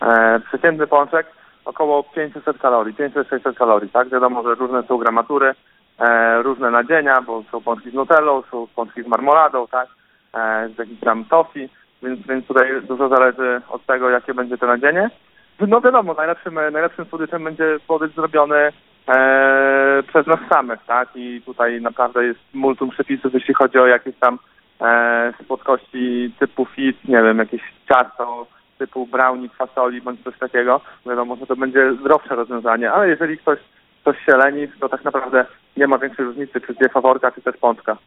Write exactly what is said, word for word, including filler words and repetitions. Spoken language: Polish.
E, przeciętny pączek około pięćset kalorii, pięćset sześćset kalorii, tak? Wiadomo, że różne są gramatury, e, różne nadzienia, bo są pączki z nutellą, są pączki z marmoladą, tak? E, z jakimś tam tofi, więc, więc tutaj dużo zależy od tego, jakie będzie to nadzienie. No wiadomo, najlepszym, najlepszym słodyczem będzie słodycz zrobiony e, przez nas samych, tak? I tutaj naprawdę jest multum przepisów, jeśli chodzi o jakieś tam e, słodkości typu fit, nie wiem, jakieś ciasto typu brownie, fasoli bądź coś takiego. Wiadomo, że to będzie zdrowsze rozwiązanie, ale jeżeli ktoś, ktoś się leni, to tak naprawdę nie ma większej różnicy, czy zje faworka, czy też pączka.